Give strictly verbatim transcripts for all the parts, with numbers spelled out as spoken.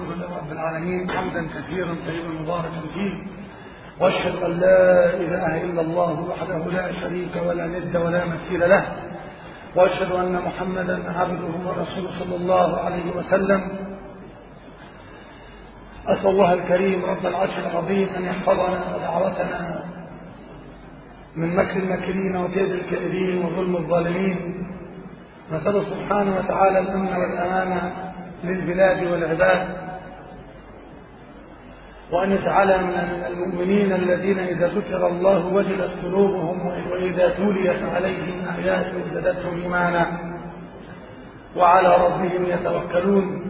لله رب العالمين حمدا كثيرا طيبا مباركا فيه، واشهد ان لا اله الا الله وحده لا شريك ولا ند ولا مثيل له، واشهد ان محمدا عبده ورسوله صلى الله عليه وسلم. اسال الله الكريم رب العرش العظيم ان يحفظنا ودعوتنا من مكر الماكرين وكيد الكائدين وظلم الظالمين. نسأل سبحانه وتعالى الأمن والأمان للبلاد والعباد، وأن يجعلنا من المؤمنين الذين إذا ذكر الله وجلت قلوبهم وإذا توليت عليهم آياته زادتهم إيمانا وعلى ربهم يتوكلون.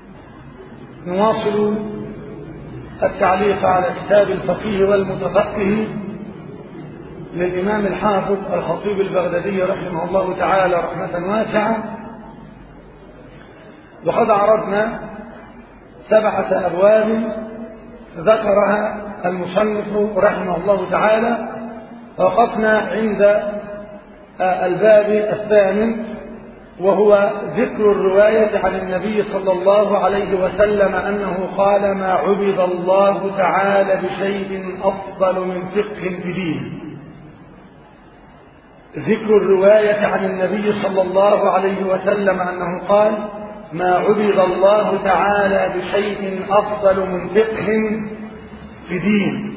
نواصل التعليق على كتاب الفقيه والمتفقه للإمام الحافظ الخطيب البغدادي رحمه الله تعالى رحمة واسعة، وقد عرضنا سبعة أبواب ذكرها المصنف رحمه الله تعالى، وقفنا عند الباب الثامن وهو ذكر الرواية عن النبي صلى الله عليه وسلم أنه قال: ما عبد الله تعالى بشيء أفضل من فقه في دين. ذكر الرواية عن النبي صلى الله عليه وسلم أنه قال: ما عبد الله تعالى بشيء أفضل من فقه في دين.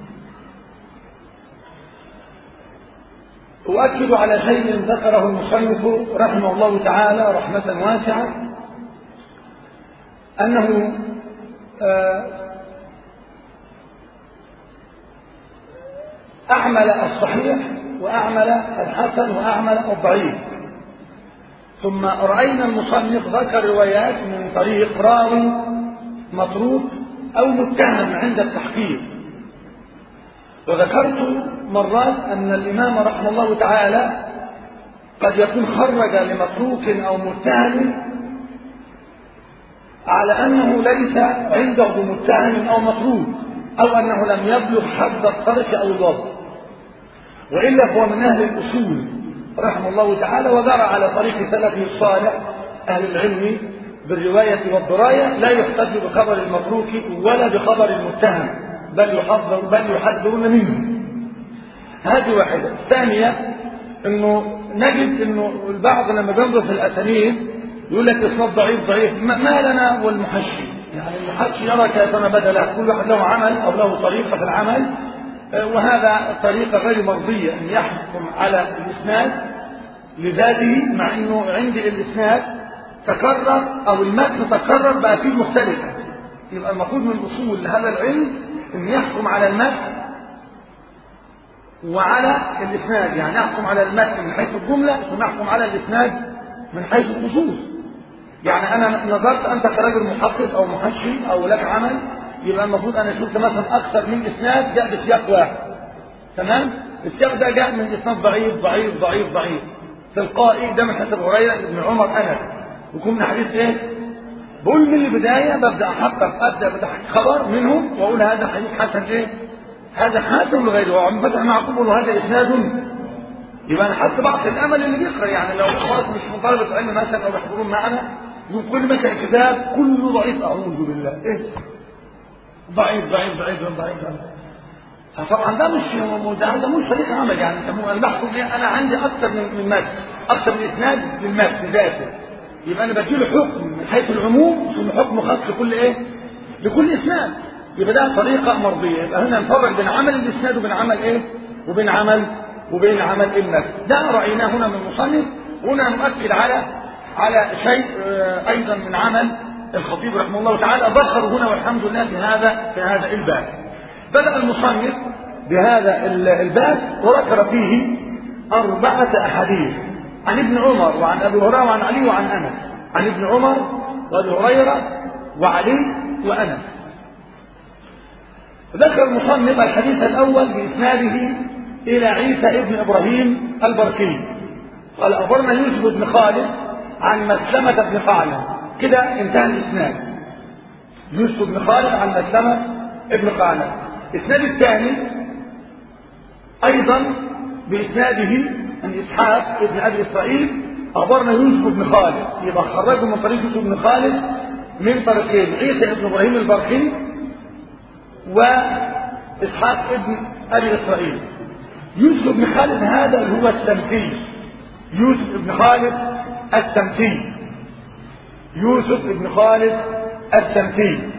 أؤكد على شيء ذكره المصنف رحمه الله تعالى رحمة واسعة، أنه أعمل الصحيح وأعمل الحسن وأعمل الضعيف. ثم رأينا المصنف ذكر روايات من طريق راوي مطروق أو متهم عند التحقيق، وذكرت مرات أن الإمام رحمه الله تعالى قد يكون خرج لمتروك أو متهم على أنه ليس عنده متهم أو متروك، أو أنه لم يبلغ حد الترك أو الوضع، وإلا هو من أهل الأصول رحمه الله تعالى، وجرى على طريق سلفه الصالح أهل العلم بالرواية والدراية، لا يحتج بخبر المتروك ولا بخبر المتهم، بل يحذر بل يحذرون منه. هذه واحدة. الثانية انه نجد انه البعض لما بينظر في الاسانيد يقول لك اسناد ضعيف ضعيف، ما لنا والمحشي، يعني المحشي يرى كيفما بدا له، كل واحد له عمل او له طريقة في العمل، وهذا طريقة غير مرضية ان يحكم على الاسناد لذاته، مع انه عند الاسناد تكرر او المتن تكرر بقى فيه مختلفة. يبقى المفروض من اصول هذا العلم ان يحكم على المتن وعلى الاسناد، يعني يحكم على المتن من حيث الجملة ثم يحكم على الاسناد من حيث الخصوص. يعني انا نظرت انت كراجل محقق او محشي او لك عمل، يبقى المفروض انا شفت مثلا اكثر من اسناد جاء بسياق واحد، تمام؟ السياق ده جاء من اسناد ضعيف ضعيف ضعيف ضعيف تلقائي، ده من حديث ابو هريره ابن عمر انس، ويكون من حديث ايه؟ بقول من البدايه ببدا احقق، ابدا بتحقيق خبر منهم واقول هذا حديث حسن ايه؟ هذا حسن لغيره، وعم فتح معقوب وهذا اسناد، يبقى انا حتى بعض الامل اللي بيقرا، يعني لو خلاص مش من طلبه علم مثلا او يحضرون معنا يقول مثلا كتاب كله ضعيف، اعوذ بالله، ايه؟ ضعيف ضعيف ضعيف ضعيف ضعيف. طبعا ده مش ده, ده مش طريقه عمل، يعني انا بحكم ايه؟ انا عندي اكثر من من متن، اكثر من اسناد للمتن ذاته، يبقى انا بديله حكم من حيث العموم ثم حكم خاص لكل ايه؟ لكل اسناد. يبقى ده طريقه مرضيه. يبقى هنا نفرق بين عمل الاسناد وبين عمل ايه؟ وبين عمل وبين عمل المتن. ده رايناه هنا من المصنف، وهنا نؤكد على على شيء ايضا من عمل الخطيب رحمه الله تعالى ذكر هنا، والحمد لله في هذا في هذا الباب. بدأ المصنف بهذا الباب وذكر فيه أربعة أحاديث عن ابن عمر وعن أبي هريرة وعن علي وعن أنس، عن ابن عمر وأبي هريرة وعلي وأنس. ذكر المصنف الحديث الأول بإسناده إلى عيسى ابن إبراهيم البركي، قال: أخبرنا يوسف بن خالد عن مسلمة بن قعنب. كده انتهى الإسناد، يوسف بن خالد عن مسلمة ابن قعنب. الإسناد الثاني أيضا بإسناده عن إسحاق ابن أبي إسرائيل، أخبرنا يوسف بن خالد، يبقى خرجه من طريق يوسف بن خالد من طريقين، عيسى ابن ابراهيم البرقي واسحاق ابن ابي اسرائيل. يوسف بن خالد هذا هو السمتي، يوسف بن خالد السمتي، يوسف بن خالد السمتي.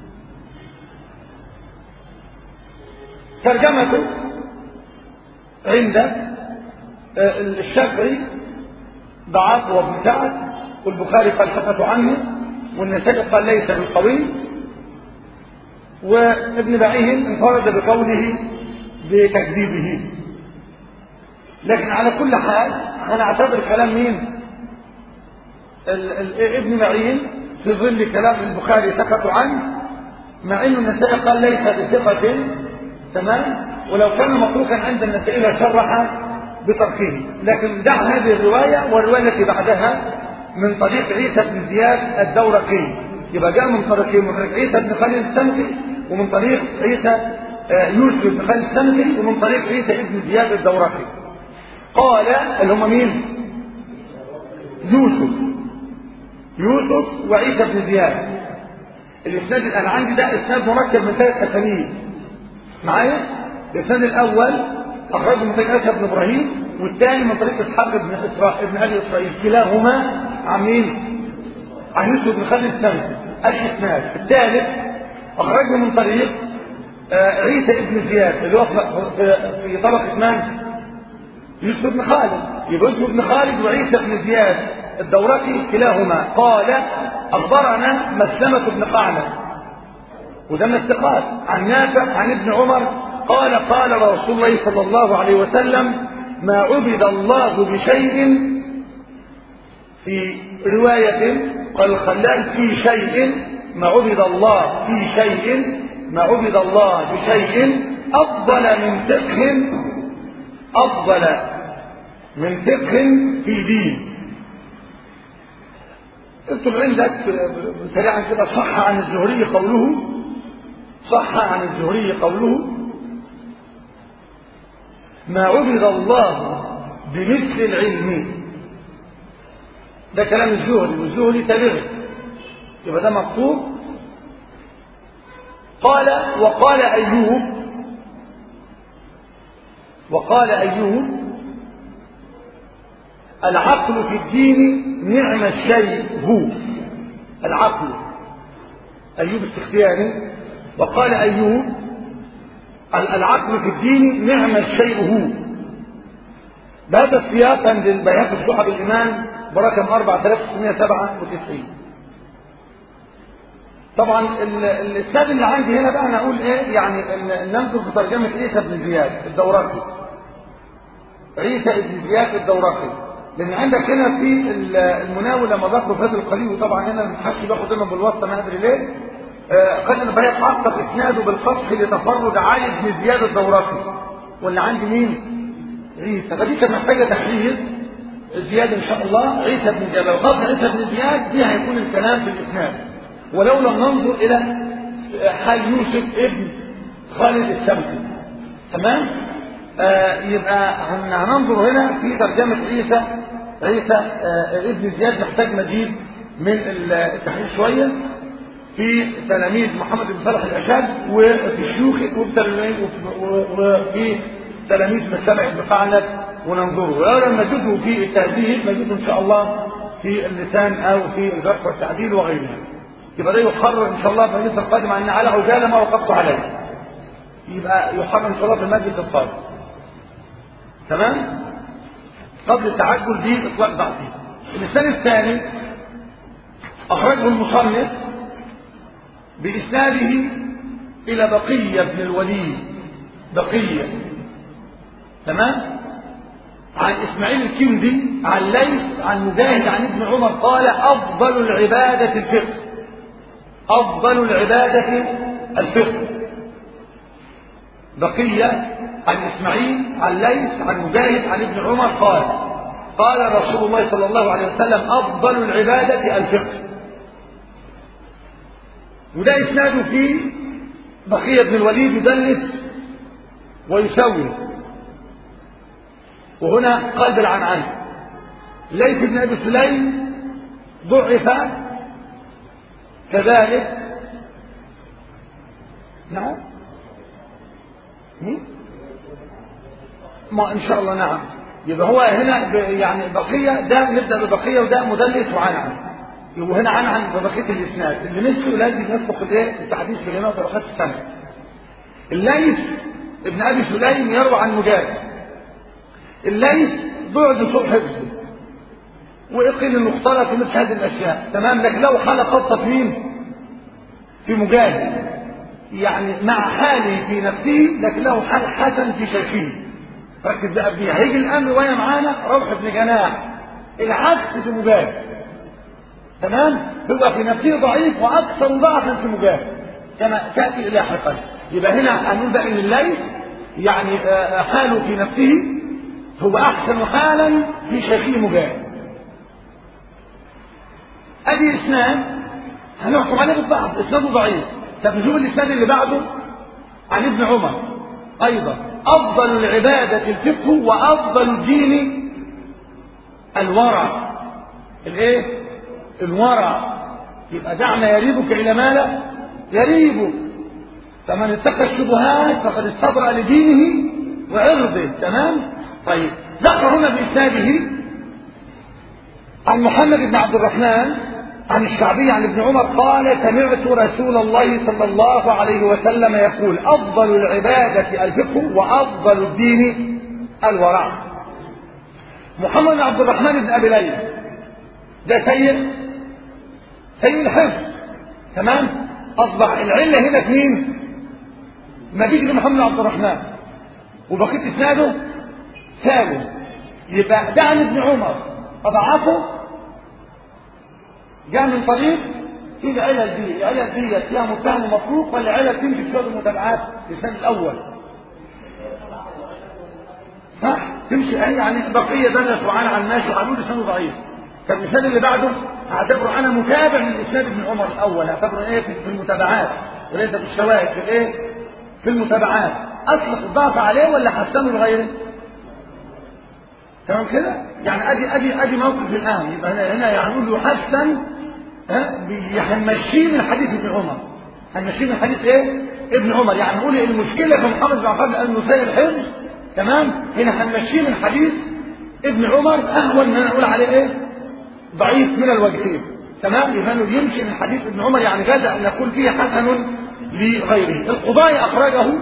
ترجمته عند الشافعي ضعف وابن سعد، والبخاري قال حكته عنه، والنسائي قال ليس بالقوي، وابن بعيهم انفرد بقوله بتكذيبه. لكن على كل حال انا اعتبر كلام مين؟ ال ال ابن معين في ظل كلام البخاري سكتوا عنه، مع انه النسائي قال ليس بثقة، تمام، ولو كان متروكا عند النسائي لشرح بتركه. لكن دع هذه الرواية والرواية التي بعدها من طريق عيسى بن زياد الدورقي، يبقى جاء من طريقين، من طريق عيسى بن خالد السمتي، ومن طريق عيسى يوسف بن خالد السمتي، ومن طريق عيسى بن زياد الدورقي. قال اللي هم مين؟ يوسف يوسف وعيسى بن زياد. الاسناد الان عندي ده اسناد مركب من ثلاث اسانيد معايا. الاسناد الاول اخرجه من طريق عيسى بن ابراهيم، والثاني من طريق اسحاق بن اسرائيل ابن ابي اسرائيل، كلاهما عن مين؟ عن يوسف بن خالد السمتي. الاسناد الثالث اخرجه من طريق عيسى بن زياد اللي هو في طبقه من؟ يوسف بن خالد. يبقى يوسف بن خالد وعيسى بن زياد الدورقي كلاهما قال اخبرنا مسلمة بن قعنب، وده من الثقات، عن نافع عن ابن عمر قال قال رسول الله صلى الله عليه وسلم ما عبد الله بشيء، في رواية قال الخلال في شيء، ما عبد الله في شيء، ما عبد الله بشيء أفضل من فقه، أفضل من فقه في دين. اكتب عندك سريعا كده صح عن الزهري قوله، صح عن الزهري قوله ما عبد الله بمثل العلم. ده كلام الزهري، والزهري تابعي، يبقى ده مكتوب. قال وقال أيوب، وقال أيوب العقل في الدين نعم الشيء هو، العقل أيوب السختياني. وقال أيوب العقل في الدين نعم الشيء هو. بهذا السياق عند البيهقي في شعب الإيمان برقم أربعة آلاف وستمائة وسبعة وتسعين. طبعا الاسناد اللي عندي هنا بقى انا اقول ايه، يعني ننظر في ترجمه عيسى بن زياد الدورقي، عيسى بن زياد الدورقي، لان عندك هنا في المناول لما باخد هذا القليل، وطبعا هنا الحشي باخد دايما بالواسطه ما ادري ليه، قد انا بقى عقب اسناده بالفتح لتفرد علي بن زياد الدورقي، واللي عندي مين؟ عيسى. فدي كانت محتاجه تحرير زياد ان شاء الله. عيسى بن زياد، لو قلنا عيسى بن زياد دي هيكون الكلام في الاسناد، ولو لم ننظر الى حال يوسف ابن خالد السمتي، تمام. آه يبقى هننظر هنا في ترجمه عيسى عيسى آه ابن زياد، محتاج مزيد من التحرير شويه في تلاميذ محمد بن صالح الاشاد، وفي شيوخه، وفي تلاميذ مسامع بن قعنب، وننظره. ولما نجده في التهذيب نجده ان شاء الله في اللسان او في الجرح والتعديل وغيرها. يبقى ده يحرر ان شاء الله في المجلس القادم، ان على عجاله ما وقفت عليه، يبقى يحرر ان شاء الله في المجلس القادم، تمام، قبل التعجل دي اطلاق بعضيه. اللسان الثاني اخرجه المصنف باسناده الى بقيه بن الوليد، بقيه، تمام، عن اسماعيل الكندي عن ليث عن مجاهد عن ابن عمر قال افضل العباده الفقه، افضل العباده الفقه. بقيه عن اسماعيل عن ليث عن مجاهد عن ابن عمر قال قال رسول الله صلى الله عليه وسلم افضل العباده الفقه. وده اسناده في بقيه بن الوليد يدلس ويسوي، وهنا قلب العنعنه. ليث بن ابي سليم ضعف كذلك نعم ما إن شاء الله نعم. يبقى هو هنا ب... يعني بقية ده نبدأ ببقية وده مدلس وعنعن، يبقى هنا عنعن ببقية الإسناد اللي مثله لازم يسبق الايه التحديث في الإمام طبقات السنة. الليث ابن أبي سليم يروى عن مجاهد. الليث بعد سوء حفظه وقيل انه اختلط في مثل هذه الاشياء تمام، لكن له حاله خاصه في مين؟ في مجاهد، يعني مع حاله في نفسه لكن له حال حسن في شيخه. ركز بقى فيها، هيجي الان روايه معانا روح بن جناح العكس في مجاهد تمام، هو في نفسه ضعيف واكثر ضعفا في مجاهد كما تاتي لاحقا. يبقى هنا هنقول بقى ان الليث يعني حاله في نفسه هو احسن حالا في شيخه مجاهد. ادي اسناد هنحكم عليه بالضعف، اسناده ضعيف. طب نشوف الاسناد اللي بعده عن ابن عمر ايضا، افضل العباده الفقه وافضل الدين الورع. الايه؟ الورع. يبقى دعنا يريبك الى ما لا يريبك، فمن اتقى الشبهات فقد استبرأ لدينه وعرضه تمام. طيب ذكر هنا باسناده عن محمد بن عبد الرحمن عن الشعبي عن ابن عمر قال سمعت رسول الله صلى الله عليه وسلم يقول افضل العباده الفقه وافضل الدين الورع. محمد بن عبد الرحمن بن ابي ليلى ده سيء سيء الحفظ تمام. اصبح العله هنا في مين؟ مجيء محمد بن عبد الرحمن وبقيت اسناده سالم. يبقى ده عن ابن عمر اضعفه جاء من طريق في العلل دي، العلل دي فيها متهم ومفروق ولا علل تمشي في شغل المتابعات في السنه الاول صح؟ تمشي يعني بقيه دنس وعن عن ماشي وقالوا لي سنه ضعيف. فالمثال اللي بعده هعتبره انا متابع للاسناد ابن عمر الاول، هعتبره ايه في المتابعات وليس في الشواهد، في الايه؟ في المتابعات. اطلق الضعف عليه ولا حسنه لغيره؟ تمام كده؟ يعني ادي ادي ادي موقف الان. يبقى هنا هنا يعني نقول له حسن ها هنمشيه من حديث ابن عمر، هنمشيه من حديث ايه؟ ابن عمر. يعني نقول المشكله في محمد بن عبد الله انه سيء الحفظ تمام، هنا هنمشيه من حديث ابن عمر اهون من نقول عليه ايه؟ ضعيف من الوجهين تمام. يبقى انه يمشي من حديث ابن عمر يعني غدا ان نقول فيه حسن لغيره. القضاء اخرجه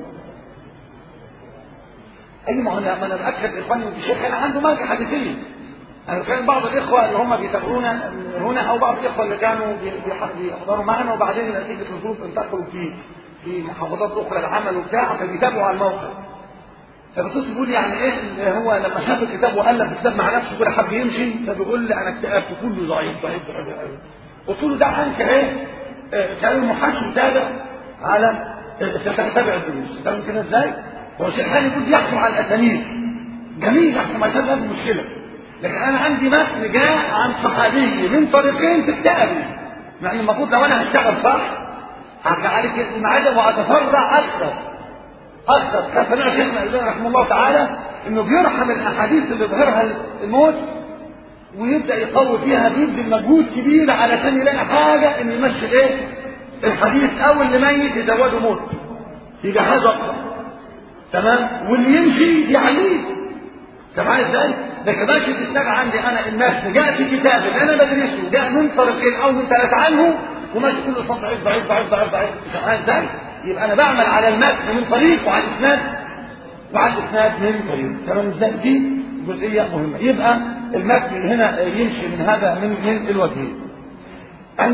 اي ما انا ما انا باكد اخواني الشيخ كان عنده ماركه حديثيه. انا كان بعض الاخوه اللي هم بيتابعونا هنا او بعض الاخوه اللي كانوا بيحضروا معنا وبعدين نتيجه الظروف انتقلوا في في محافظات اخرى العمل وبتاع فبيتابعوا على الموقع. فبصوص بيقول يعني ايه هو لما شاف الكتاب والف الكتاب مع نفسه كده حب يمشي فبيقول لي انا اكتئبت كله ضعيف ضعيف ضعيف. قلت له ده عنك ايه؟ كان المحاكم متابع على ستتابع الدروس. فاهم كده ازاي؟ هو الشيخ خالد يقول يحكم على الاسانيد جميل يحكم على الاسانيد هذه مشكله، لكن انا عندي متن جاء عن صحابي من طريقين في التابع، يعني المفروض لو انا هشتغل صح هرجع عليك المعادة واتفرع اكثر اكثر. كان سمع شيخنا الالباني رحمه الله تعالى انه بيرحم الاحاديث اللي ظهرها الموت ويبدا يقوي فيها بيبذل مجهود كبير علشان يلاقي حاجه ان يمشي ايه الحديث او اللي ميت يزوده موت يبقى هذا اكثر تمام، واللي يمشي يعليه سمعان ازاي؟ ده كذلك الاسناد عندي انا المتن جاء في كتاب اللي انا بدرسه جاء من طريقين او من ثلاث عنه وماشي كله صوت ضعيف ضعيف ضعيف ضعيف ضعيف سمعان ازاي؟ يبقى انا بعمل على المتن من طريق وعلى الاسناد وعلى الاسناد من طريق تمام ازاي؟ دي جزئيه مهمه. يبقى المتن هنا يمشي من هذا من من الوجهين. عند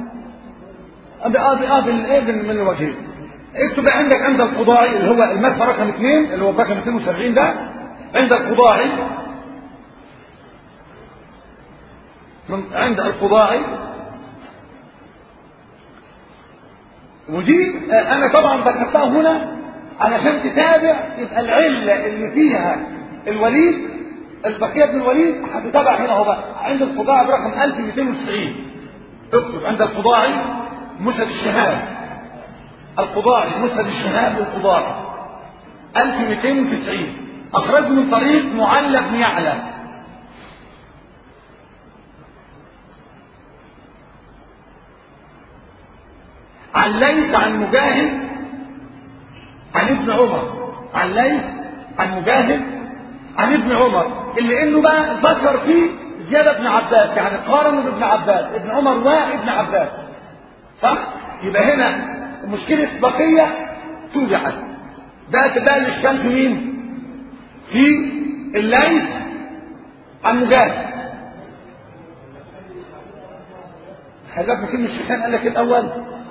اه اه من الوجهين. اكتب عندك عند القضاعي اللي هو المتن رقم اثنين اللي هو رقم اثنين وسبعين ده عند القضاعي عند القضاعي ودي انا طبعا ذكرتها هنا علشان تتابع يبقى العله اللي فيها الوليد البقيه بن الوليد هتتابع هنا اهو بقى عند القضاعي برقم ألف ومئتين وتسعين. اكتب عند القضاعي مسند الشهاب القضاعي مسند الشهاب للقضاعي ألف ومئتين وتسعين أخرجه من طريق معلى بن يعلى. عن ليث عن مجاهد عن ابن عمر، عن ليث عن مجاهد عن ابن عمر، اللي انه بقى ذكر فيه زيادة ابن عباس، يعني قارنوا بابن عباس، ابن عمر وابن عباس، صح؟ يبقى هنا مشكلة بقية توجعت. بقت بقى الاشكال في مين؟ في الليث عن مجاهد. حضرتك ما كلمة الشيخان قال لك الاول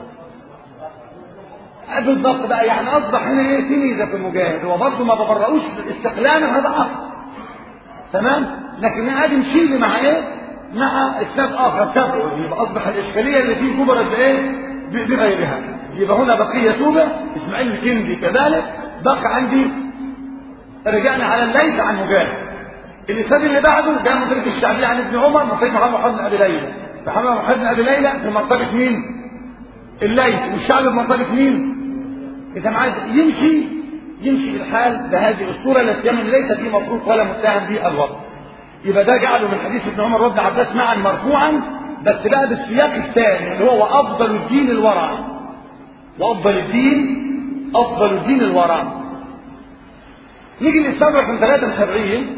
بالضبط بقى، يعني اصبح هنا ايه في ميزه في المجاهد، هو برضه ما ببرئوش استقلالا هذا اصل تمام، لكن انا ادي نشيل مع ايه؟ مع اسناد اخر تبعه، يبقى اصبح الاشكاليه اللي فيه كبرت بايه؟ بغيرها. يبقى هنا بقيه توبه اسماعيل الكندي كذلك بقى عندي. رجعنا على الليث عن مجاهد. الاسناد اللي بعده ده مدرك الشعبي عن ابن عمر من طريق محمد بن ابي ليلى. محمد بن ابي ليلى في مرتبه مين؟ الليث، والشعبي في مرتبه مين؟ إذا عايز يمشي يمشي الحال بهذه الصورة، لا سيما ليس فيه مفروض ولا متهم به الوضع. يبقى ده جعله من حديث ابن عمر وابن عباس معا مرفوعا، بس بقى بالسياق الثاني اللي هو وأفضل الدين الورع. وأفضل الدين أفضل الدين الورع. نيجي للسابع من ثلاثة وسبعين،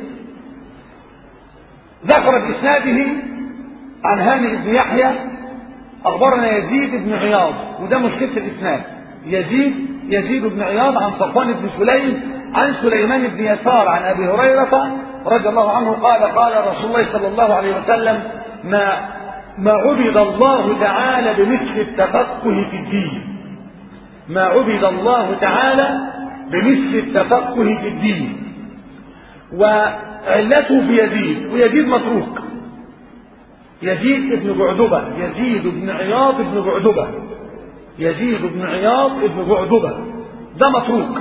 ذكر بإسناده عن هانئ بن يحيى أخبرنا يزيد بن عياض، وده مشكلة الإسناد. يزيد يزيد بن عياض عن صفوان بن سليم عن سليمان بن يسار عن أبي هريرة رضي الله عنه قال قال رسول الله صلى الله عليه وسلم ما ما عبد الله تعالى بمثل التفقه في الدين. ما عبد الله تعالى بمثل التفقه في الدين. وعلته في يزيد، ويزيد متروك. يزيد بن بعدبة، يزيد بن عياض بن بعدبة، يزيد بن عياض بن بعدبة ده متروك.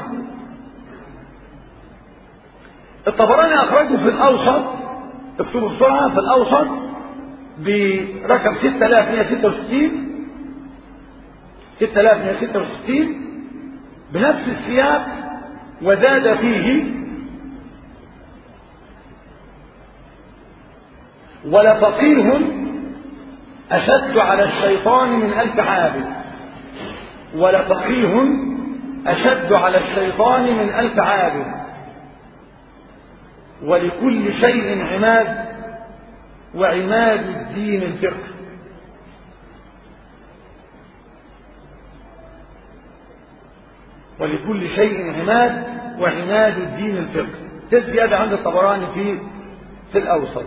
الطبراني أخرجه في الأوسط، اكتبوا بسرعة، في الأوسط برقم ستة آلاف ومئة وستة وستين ستة آلاف ومئة وستة وستين بنفس السياق، وزاد فيه ولفقيه أشد على الشيطان من ألف عابد. ولفقيه أشد على الشيطان من ألف عابد. ولكل شيء عماد، وعماد الدين الفقه. ولكل شيء عماد، وعماد الدين الفقه. ده زيادة عند الطبراني في في الأوسط.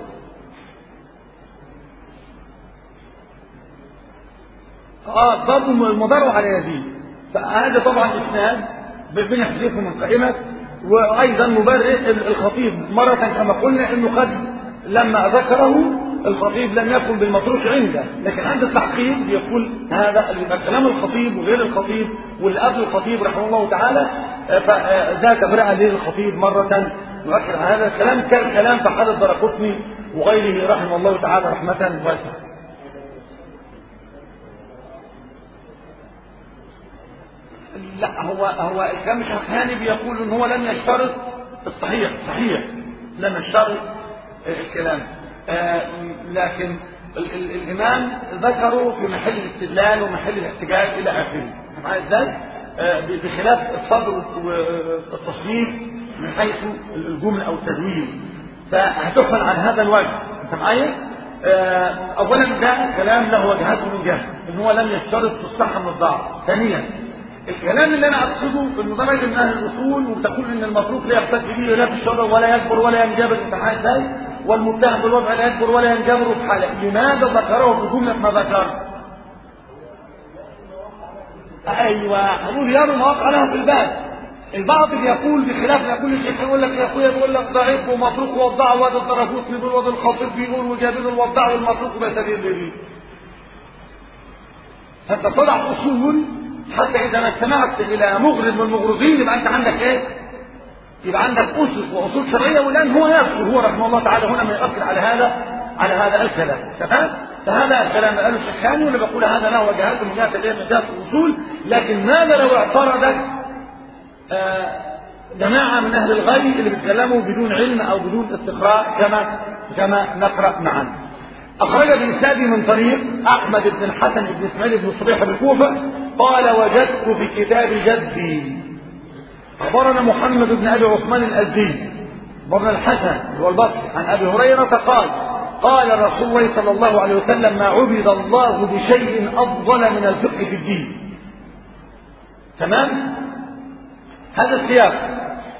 اه برضه المضر على يزيد، فهذا طبعا اسناد بنحذفه من قائمه. وايضا مبرئ الخطيب مره كما قلنا انه قد لما ذكره الخطيب لم يكن بالمتروك عنده، لكن عند التحقيق يقول هذا كلام الخطيب وغير الخطيب واللي قبل الخطيب رحمه الله تعالى، فذاك برئ للخطيب مره نؤكد على هذا الكلام كالكلام في حال الدرقطني وغيره رحمه الله تعالى رحمه واسعه. لا هو هو الكلام الشيخاني بيقول ان هو لم يشترط الصحيح، صحيح لم يشترط الكلام، آه لكن ال ال الامام ذكره في محل الاستدلال ومحل الاحتجاج الى اخره. معايا ازاي؟ آه بخلاف الصدر والتصنيف من حيث الجمله او التدوين، فهتحمل عن هذا الوجه. انت معايا؟ آه اولا ده كلام له وجهات من جهه ان هو لم يشترط في الصحه من الضعف. ثانيا الكلام اللي انا اقصده انه درجه من اهل الاصول وتقول ان المتروك لا يحتج به لا في الشرع ولا يكبر ولا ينجبر، انت معايا ازاي؟ والمتهم بالوضع لا يكبر ولا ينجبر في حاله. لماذا ذكره في جمله ما ذكر؟ ايوه هنقول يروا ما وقع له في الباب. البعض بيقول بخلاف يقول الشيخ يقول لك يا اخويا بيقول لك ضعيف ومتروك ووضع وادي الطرفوت بيقول وادي الخطيب بيقول وجابر الوضع والمتروك بيستدل به. فانت تضع اصول حتى اذا ما استمعت الى مغرض من المغرضين يبقى انت عندك ايه؟ يبقى عندك اسس واصول شرعيه. والان هو يذكر هو رحمه الله تعالى هنا ما يؤكد على هذا على هذا الكلام. تمام؟ فهذا الكلام قاله الشيخاني واللي بقول هذا له وجهات من جهه الايه؟ من جهه الاصول. لكن ماذا لو اعترضت آه جماعه من اهل الغي اللي بيتكلموا بدون علم او بدون استقراء كما كما نقرا معا. أخرج بإسناده من طريق أحمد بن الحسن بن إسماعيل بن صبيح بالكوفة قال وجدت في كتاب جدي. أخبرنا محمد بن أبي عثمان الأزدي أخبرنا الحسن هو البصري عن أبي هريرة قال قال رسول الله صلى الله عليه وسلم ما عبد الله بشيء أفضل من الفقه في الدين. تمام؟ هذا السياق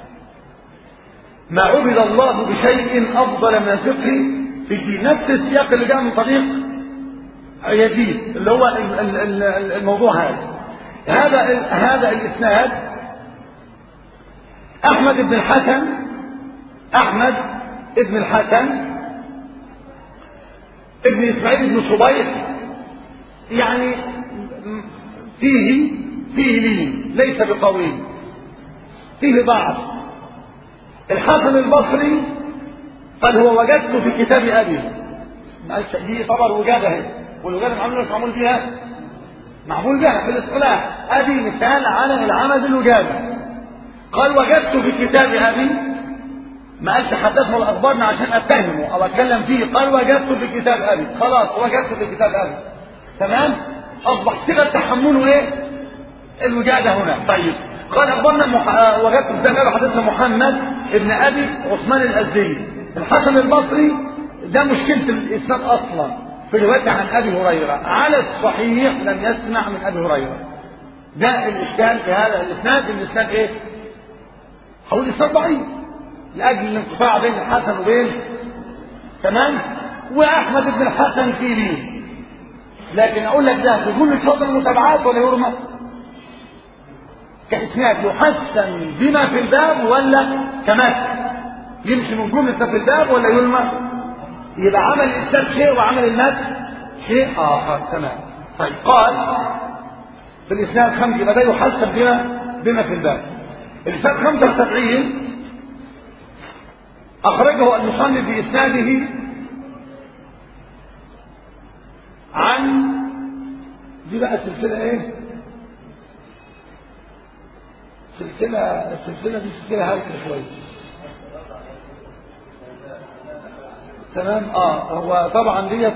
ما عبد الله بشيء أفضل من الفقه في الدين. نفس السياق اللي جاء من طريق يزيد اللي هو الموضوع هذا هذا هذا الإسناد أحمد بن الحسن أحمد بن الحسن ابن إسماعيل بن صبيح يعني فيه فيه لين ليس بقوي فيه ضعف. الحسن البصري قال هو وجدت في كتاب أبي. دي طبعا وجاده والوجاده معمول مش معمول بها معمول بها في الاصطلاح. أبي مثال على العمل بالوجاده. قال وجدت في كتاب أبي ما قالش حدثنا الأخبارنا عشان أتهمه أو أتكلم فيه. قال وجدت في كتاب أبي خلاص وجدت في كتاب أبي. تمام؟ أصبح صيغة تحمله إيه؟ الوجاده هنا. طيب قال أخبرنا مح... وجدت في كتاب أبي حدثنا محمد ابن أبي عثمان الأزدي. الحسن البصري ده مشكلة الإسناد أصلا في روايته عن أبي هريرة على الصحيح لم يسمع من أبي هريرة. ده الإشكال في هذا الإسناد. الإسناد إيه؟ هو الإسناد ضعيف لأجل الانقطاع بين الحسن وبين تمام وأحمد بن الحسن في ليه. لكن أقول لك ده في كل شرط المتابعات ولا يرمى كإسناد يحسن بما في الباب ولا كمثل يمشي من جملة في الباب ولا يرمى؟ يبقى عمل الإسناد شيء وعمل المثل شيء آخر. تمام. طيب قال بالإسناد خمسة يبقى ده يحسن بما بما في الباب. الإسناد خمسة وسبعين أخرجه المصنف بإسناده عن دي بقى السلسلة إيه؟ سلسلة السلسلة دي سلسلة هلكة شوية. تمام؟ آه هو طبعا ديت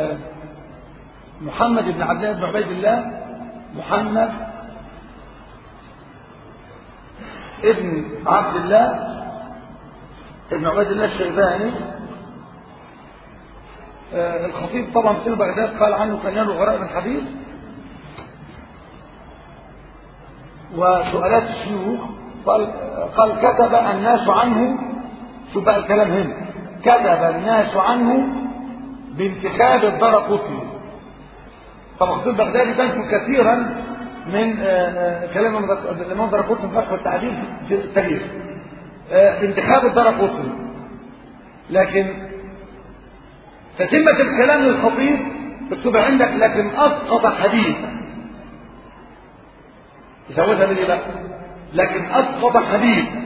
محمد بن عبد الله بن عبيد الله محمد ابن عبد الله ابن عبيد الله الشيباني. آه الخطيب طبعا في بغداد قال عنه كان له غرائب الحديث وسؤالات الشيوخ. قال قال كتب الناس عنه شو بقى الكلام هنا كتب الناس عنه بانتخاب الدرقطني. طبعا الخطيب البغدادي تنقل كثيرا من آه كلام الإمام الدرقطني في فتح التعديل في التاريخ بانتخاب الدرقطني. لكن فتمة الكلام للخطيب اكتب عندك لكن أسقط حديثا يسويها من بقى لكن أسقط حديثا.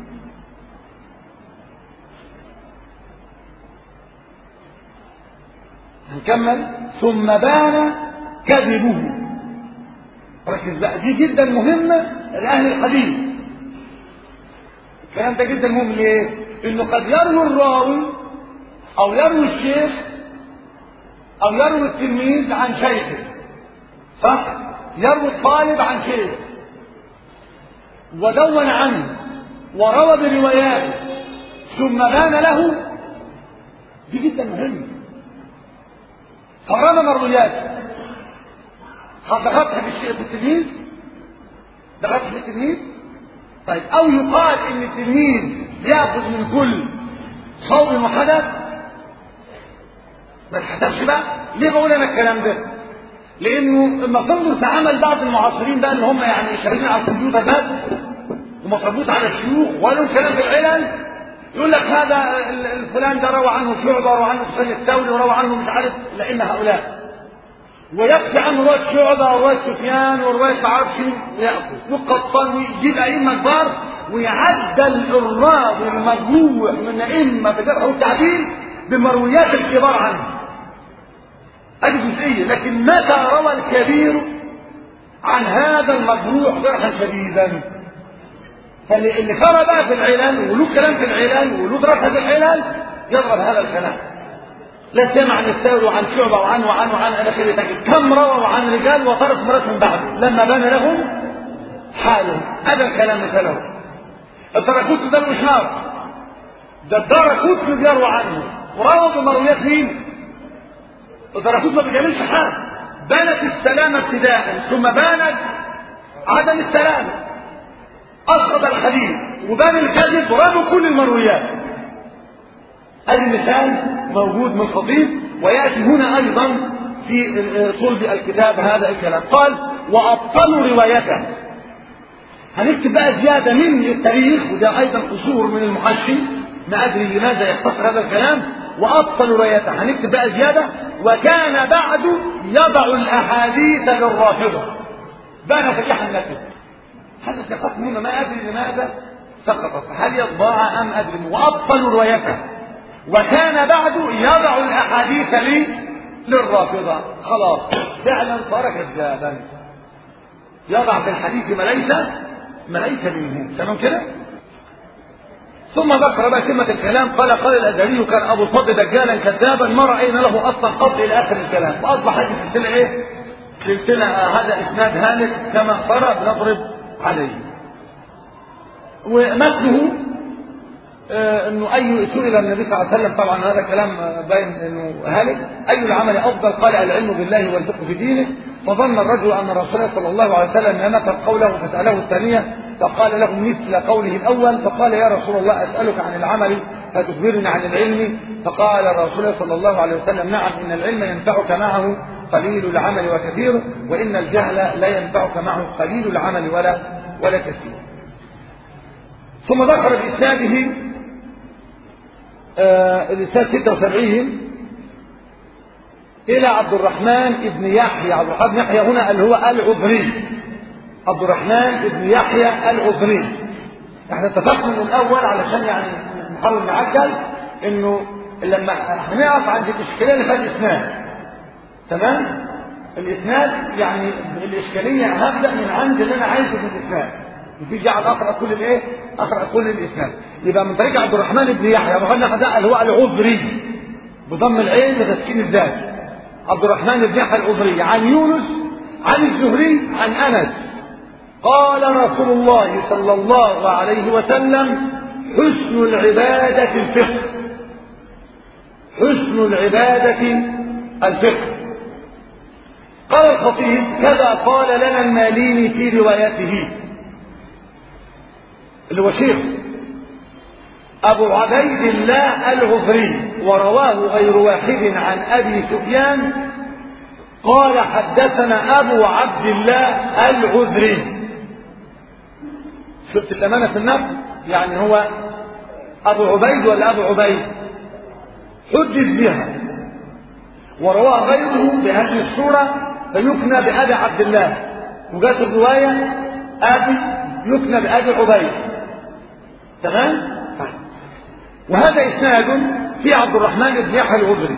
هنكمل. ثم بان كذبه. ركز بقى دي جدا مهمة لأهل الحديث. الكلام ده جدا مهم ليه؟ انه قد يروي الراوي او يروي الشيخ او يروي التلميذ عن شيخه صح؟ يروي الطالب عن شيخ ودون عنه وروى برواياته ثم بان له. دي جدا مهمة. فروى مروياته دخلت في الشيخ التلميذ دخلت في التلميذ. طيب او يقال ان التلميذ ياخذ من كل صوت وحدث ما تحسبش بقى. ليه بقول انا الكلام ده؟ لانه لما تنظر في عمل بعض المعاصرين بقى اللي هم يعني شغالين على الكمبيوتر بس ومصروفوش على الشيوخ ولهم كلام في العلل يقول لك هذا الفلان ده روى عنه شعبه وروى عنه سفيان الثوري وروى عنه مش عارف لان هؤلاء ويكفي عنه رواية شعبة ورواية سفيان ورواية معرفش يأخذ وقطان ويجيب أئمة كبار ويعدل الراوي المجروح من أئمة بجرح والتعديل بمرويات الكبار عنه. هذه جزئية. لكن متى روى الكبير عن هذا المجروح جرحا شديدا؟ فاللي قرأ بقى في العلل وله كلام في العلل وله دراسة في العلل يضرب هذا الكلام لا سمع عن الثور وعن شعبة وعن وعن وعن إلى آخره. كم رووا عن رجال وصارت مرات من بعده لما بان لهم حالهم. هذا الكلام مثله. الدرقطني ده الإشهار، ده الدرقطني بيروى عنه وروى بمرويات مين؟ الدرقطني ما بيعملش حاجة. بانت السلامة ابتداء ثم بانت عدم السلامة، أسقط الحديث وبان الكذب ورموا كل المرويات. هذا مثال موجود من الخطيب، ويأتي هنا أيضا في صلب الكتاب هذا الكلام. قال وأبطلوا روايته. هنكتب بقى زيادة من التاريخ، وده أيضا قصور من المحشي، ما أدري لماذا يختصر هذا الكلام. وأبطلوا روايته هنكتب بقى زيادة. وكان بعد يضع الأحاديث للرافضة. بان فتح النسب. هذا سقط هنا ما أدري لماذا سقطت، هل يطبع أم أدري. وأبطلوا روايته. وكان بعد يضع الأحاديث لي للرافضة. خلاص فعلا صار كذابا، يضع في الحديث ما ليس ما ليس منه. تمام كده. ثم ذكر بقى كلمة الكلام. قال قال الأزهري كان أبو الفضل دجالا كذابا ما رأينا له أصلا قط إلى آخر الكلام. وأصبح هذه السلسلة إيه؟ سلسلة هذا إسناد هالك كما قرأ بنضرب عليه. ومثله آه انه اي سئل النبي صلى الله عليه وسلم، طبعا هذا كلام باين انه هالك، اي العمل افضل؟ قال العلم بالله والفقه في دينه. فظن الرجل ان الرسول صلى الله عليه وسلم نمت قوله فساله الثانيه فقال له مثل قوله الاول. فقال يا رسول الله اسالك عن العمل فتخبرني عن العلم. فقال الرسول صلى الله عليه وسلم نعم ان العلم ينفعك معه قليل العمل وكثير، وان الجهل لا ينفعك معه قليل العمل ولا ولا كثير. ثم ذكر بإسناده آه الإسناد ستة وسبعين إلى عبد الرحمن ابن يحيى. عبد الرحمن بن يحيى هنا اللي هو العذري. عبد الرحمن ابن يحيى العذري. احنا اتفقنا من الأول علشان يعني نحاول نعجل إنه لما هنقف عند الإشكالية اللي فيها الإسناد. تمام؟ الإسناد يعني الإشكالية هبدأ من عند اللي أنا عايزه في الإسناد. في جعل اقرا كل الايه؟ اقرا كل الاسناد. يبقى من طريق عبد الرحمن بن يحيى. عبد الرحمن ده اللي هو العذري بضم العين وتسكين الذال. عبد الرحمن بن يحيى العذري عن يونس عن الزهري عن انس قال رسول الله صلى الله عليه وسلم حسن العباده الفقه. حسن العباده الفقه. قال الخطيب كذا قال لنا الماليني في روايته اللي هو شيخ أبو عبيد الله العذري، ورواه غير واحد عن أبي سفيان قال حدثنا أبو عبد الله العذري. شفت الأمانة في النقل؟ يعني هو أبو عبيد ولا أبو عبيد؟ حدث بها. ورواه غيره بهذه الصورة فيكنى بأبي عبد الله، وجاءت الرواية أبي يكنى بأبي عبيد. تمام؟ وهذا إسناد في عبد الرحمن بن يحيى العذري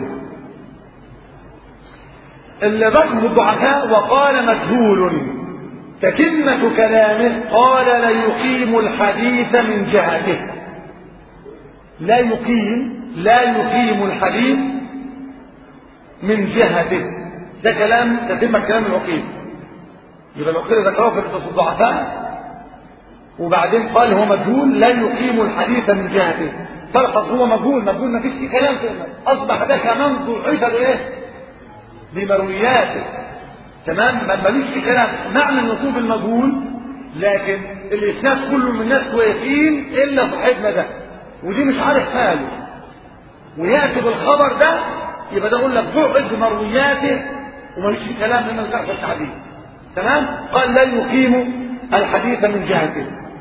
اللي ذكر الضعفاء وقال مجهول. تتمة كلامه قال لا يقيم الحديث من جهته. لا يقيم لا يقيم الحديث من جهته. ده كلام تتمة كلام العقيل. يبقى العقيل ذكره في الضعفاء وبعدين قال هو مجهول لا يقيم الحديث من جهته. فالقصد هو مجهول. مجهول ما فيش كلام فيه. اصبح ده كمان ضعيف بايه؟ بمروياته. تمام؟ ما فيش كلام. معنى النصوب المجهول لكن الاسناد كله من الناس كويسين الا صاحبنا ده، ودي مش عارف حاله وياتي بالخبر ده، يبقى ده يقول لك ضعف بمروياته وما فيش كلام من الجرح والتعديل. تمام؟ قال لا يقيم الحديث من جهته.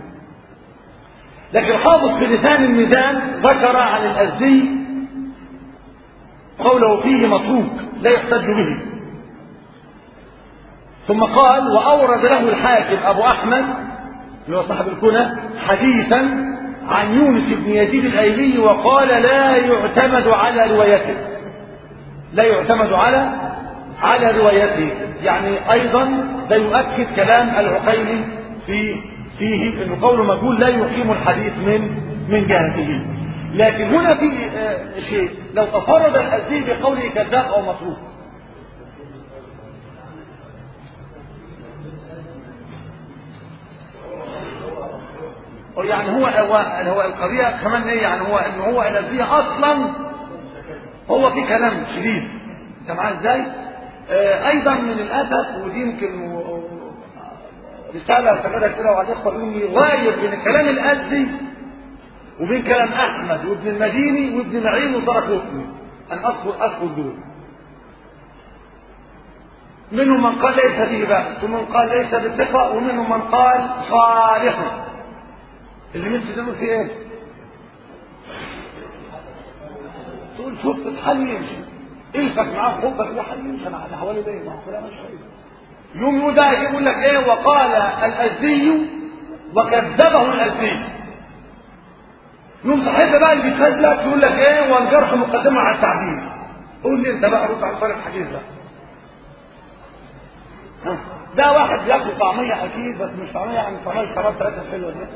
لكن حافظ في لسان الميزان ذكر عن الأزدي قوله فيه متروك لا يحتج به. ثم قال وأورد له الحاكم أبو أحمد اللي هو صاحب الكنى حديثا عن يونس بن يزيد الأيلي وقال لا يعتمد على روايته. لا يعتمد على على روايته. يعني أيضا لا يؤكد كلام العقيلي في فيه انه قوله مجهول لا يقيم الحديث من من جهته. لكن هنا في شيء لو تفرد الأزدي بقوله كذاب أو متروك. يعني هو هو هو القضية كمان ايه؟ يعني هو ان هو الأزدي اصلا هو في كلام شديد، انت معاه ازاي؟ آه ايضا من الاسف، ودي يمكن رسالة سجلها كده وعلى الاخوة يقولون يغاير بين كلام الأزدي وبين كلام احمد وابن المديني وابن معين وزرقطني، ان اذكر اذكر دول. منهم من قال ليس به بأس، ومن قال ليس بثقة، ومنهم من قال صالح. اللي مثل ده في ايه؟ تقول شوف الحل يمشي، الفك معاه خبك ده حل يمشي، انا حوالي بايه؟ ما هو كلام مش حلو. يوم يقول بقى يقول لك ايه؟ وقال الأزدي وكذبه الأزدي. يوم صاحبنا بقى اللي بيتخزلك يقول لك ايه؟ والجرح مقدمه على التعديل. قول لي انت بقى رد على صالح الحديث ده. ده واحد بياكل طعميه اكيد، بس مش طعميه يعني طعميه شراب ثلاثه حلوه دي.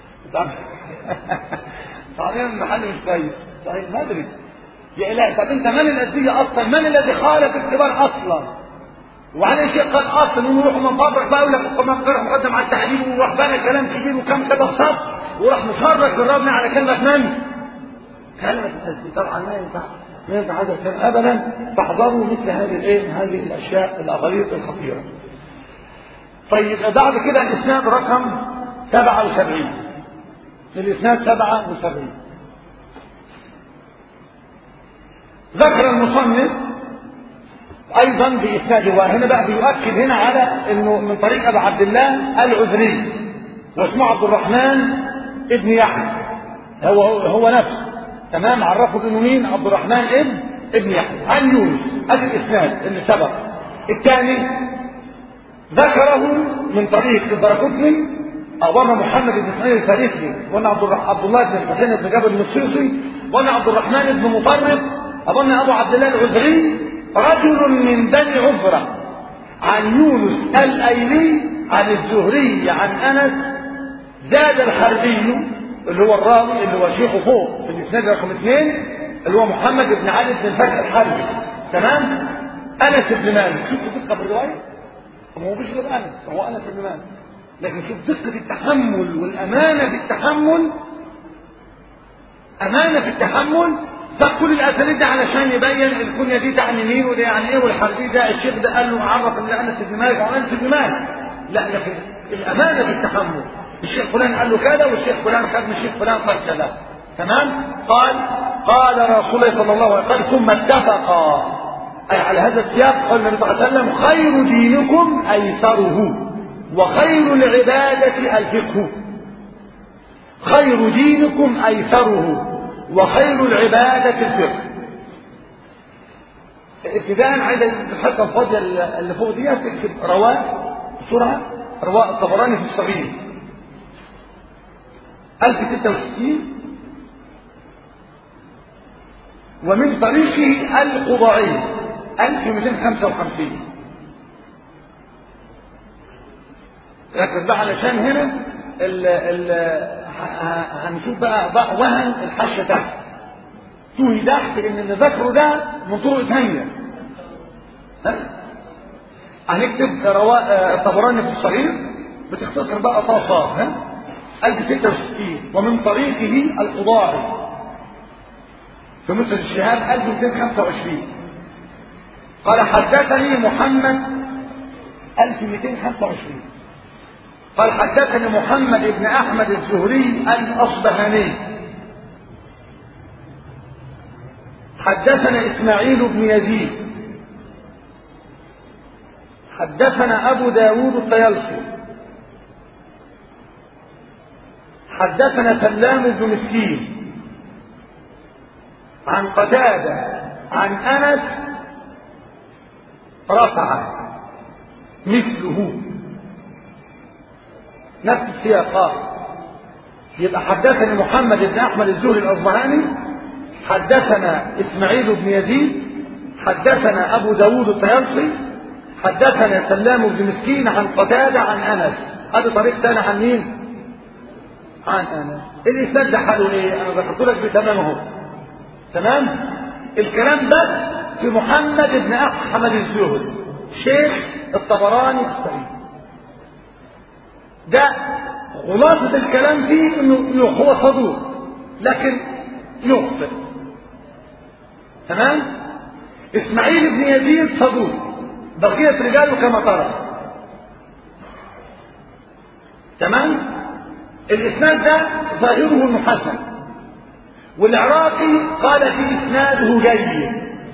طعميه من محل مش كويس، صحيح ما ادري. يا اله، طب انت من الأزدي اصلا؟ من الذي خالف الكبار اصلا؟ وعلى شيء قال اصلا ونروحوا من فضلك بقى يقول لك القرآن جرح مقدم على التعديل، وراح بقى كلام كبير وكم كده صف، وراح مشرك جربنا على كلمه من؟ كلمه الأزدي. طبعا ما ينفع ما ينفع هذا الكلام ابدا. فاحذروا مثل هذه الايه؟ هذه الاشياء الاغاليط الخطيره. طيب بعد كده الاسناد رقم سبعة وسبعين. الاسناد سبعة وسبعين ذكر المصنف ايضا باسناده، وهنا بقى بيؤكد هنا على انه من طريق ابي عبد الله العذري، واسمه عبد الرحمن ابن يحيى، هو هو, هو نفسه تمام. عرفه انه مين؟ عبد الرحمن ابن ابن يحيى عن يونس. ادي الاسناد اللي سبق. الثاني ذكره من طريق الزرقطني، أخبرنا محمد بن اسماعيل الفارسي، وانا عبد الله بن الحسين بن جابر المصيصي، وانا عبد الرحمن بن مطرب، أخبرنا ابو عبد الله العذري رجل من بني عذرة عن يونس الايلي عن الزهري عن انس. زاد الحربي اللي هو الراوي اللي هو شيخه فوق في الاسناد رقم اثنين، اللي هو محمد بن علي بن الفتح الحربي، تمام. انس بن مالك، شوفوا دقه بالروايه، هو مش غير انس، هو انس بن مالك، لكن شوف دقه التحمل والامانه في التحمل، امانه في التحمل. ده كل الاساليب ده علشان يبين الكنيه دي تعني مين وده يعني ايه، والحربي ده الشيخ ده قال له عرف ان انس بن مالك او انس بن مالك، لا، لكن الامانه في التحمل. الشيخ فلان قال له كذا، والشيخ فلان خد من الشيخ فلان قال كذا، تمام. قال قال رسول الله صلى الله عليه وسلم ثم اتفقا، اي على هذا السياق. قال النبي صلى الله عليه وسلم خير دينكم ايسره، وخير العباده الفقه. خير دينكم ايسره، وخير العبادة الفقه. ابتداء عايز الحلقة الفاضية اللي فوق دي تكتب رواه بسرعة، رواه الطبراني في الصغير ألف وستة وستين، ومن طريقه الخضاعي ألف ومئتين وخمسة وخمسين. ركز بقى علشان هنا ال ال هنشوف بقى ضع وهن الحشه تحت توهي تحت ان اللي ذكره ده من طرق ثانيه. هنكتب رواء الطبراني في الصغير بتختصر بقى طاسات، ها ألف وستة وستين، ومن طريقه القضاعي في مسند الشهاب ألف ومئتين وخمسة وعشرين. قال حدثني محمد ألف ومئتين وخمسة وعشرين. قال حدثني محمد بن احمد الزهري الاصبهاني حدثنا اسماعيل بن يزيد حدثنا ابو داود الطيالسي حدثنا سلام بن مسكين عن قتادة عن انس رفع مثله، نفس السياق. يبقى حدثني محمد بن احمد الزهري الاصبهاني، حدثنا اسماعيل بن يزيد، حدثنا ابو داود الطيالسي، حدثنا سلام بن مسكين عن قتادة عن انس. هذا طريق ثاني عن مين؟ عن انس. الاسناد ده حاله ايه؟ انا ذكرت لك بتمامه، تمام. الكلام بس في محمد بن احمد الزهري شيخ الطبراني الصغير. ده خلاصة الكلام فيه انه هو صدوق لكن يخطئ. تمام. اسماعيل بن يزيد صدوق، بقية رجاله كما ترى. تمام. الاسناد ده ظاهره انه حسن، والعراقي قال في اسناده جيد.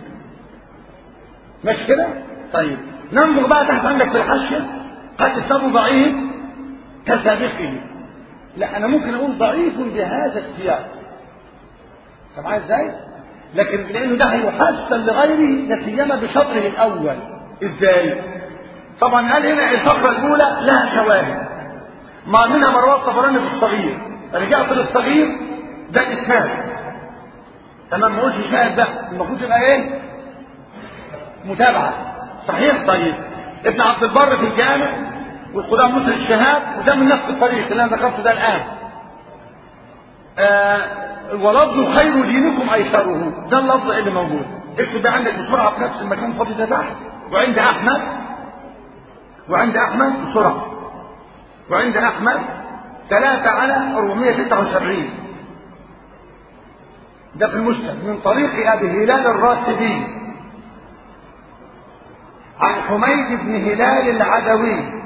مش كده؟ طيب ننظر بقى تحت عندك في الحاشيه، قد اسناده ضعيف كسابقه. لا انا ممكن اقول ضعيف بهذا السياق. سمعها ازاي؟ لكن لانه ده هيحسن لغيره لا سيما بشطره الاول. ازاي؟ طبعا قال هنا الفقره الاولى لها شواهد، ما منها ما رواه الطبراني في الصغير. رجعت للصغير ده الاسناد. تمام. ما قلتش شاهد بقى، المفروض يبقى ايه؟ متابعه. صحيح. طيب ابن عبد البر في الجامع والقدام مسلم الشهاد، وده من نفس الطريق اللي انا ذكرته ده الان. آه ولفظ خير دينكم ايسره، ده اللفظ اللي موجود. اكتب ده عندك بسرعه في نفس المكان الفاضي ده تحت. وعند احمد وعند احمد بسرعه وعند احمد ثلاثة على أربعمائة وتسعة وسبعين. ده في المسند من طريق ابي هلال الراشدي عن حميد بن هلال العدوي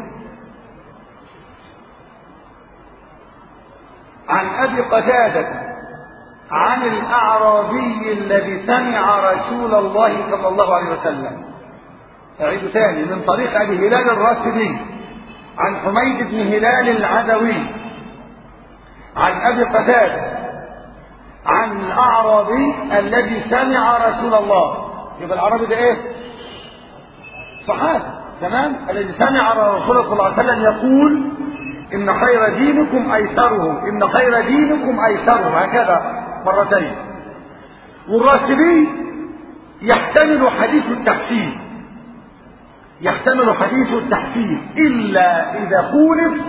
عن ابي قتادة عن الاعرابي الذي سمع رسول الله صلى الله عليه وسلم. اعيد ثاني، من طريق ابي هلال الراشدي عن حميد بن هلال العدوي عن ابي قتادة عن الاعرابي الذي سمع رسول الله. يبقى الاعرابي ده ايه؟ صحابي. تمام. الذي سمع رسول الله صلى الله عليه وسلم يقول ان خير دينكم ايسره، ان خير دينكم ايسره، هكذا مرتين. والراشدي يحتمل حديث التحسين، يحتمل حديث التحسين الا اذا خولف